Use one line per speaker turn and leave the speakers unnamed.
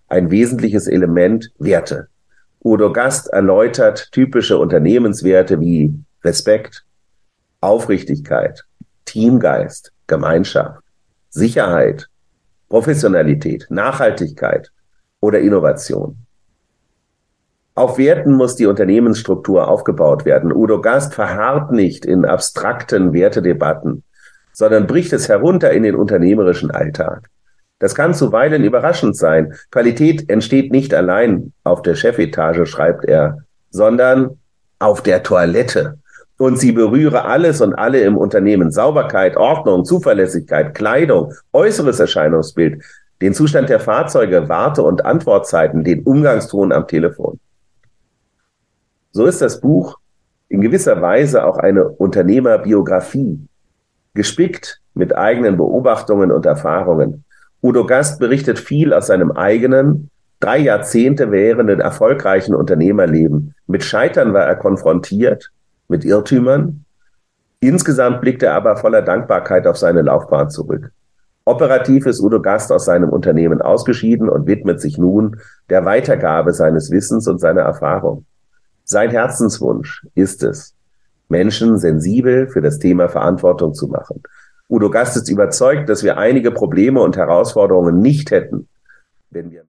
ein wesentliches Element Werte. Udo Gast erläutert typische Unternehmenswerte wie Respekt, Aufrichtigkeit, Teamgeist, Gemeinschaft, Sicherheit, Professionalität, Nachhaltigkeit oder Innovation. Auf Werten muss die Unternehmensstruktur aufgebaut werden. Udo Gast verharrt nicht in abstrakten Wertedebatten, sondern bricht es herunter in den unternehmerischen Alltag. Das kann zuweilen überraschend sein. Qualität entsteht nicht allein auf der Chefetage, schreibt er, sondern auf der Toilette. Und sie berühre alles und alle im Unternehmen. Sauberkeit, Ordnung, Zuverlässigkeit, Kleidung, äußeres Erscheinungsbild, den Zustand der Fahrzeuge, Warte- und Antwortzeiten, den Umgangston am Telefon. So ist das Buch in gewisser Weise auch eine Unternehmerbiografie, gespickt mit eigenen Beobachtungen und Erfahrungen. Udo Gast berichtet viel aus seinem eigenen, 3 Jahrzehnte währenden erfolgreichen Unternehmerleben. Mit Scheitern war er konfrontiert, mit Irrtümern. Insgesamt blickt er aber voller Dankbarkeit auf seine Laufbahn zurück. Operativ ist Udo Gast aus seinem Unternehmen ausgeschieden und widmet sich nun der Weitergabe seines Wissens und seiner Erfahrung. Sein Herzenswunsch ist es, Menschen sensibel für das Thema Verantwortung zu machen. Udo Gast ist überzeugt, dass wir einige Probleme und Herausforderungen nicht hätten, wenn wir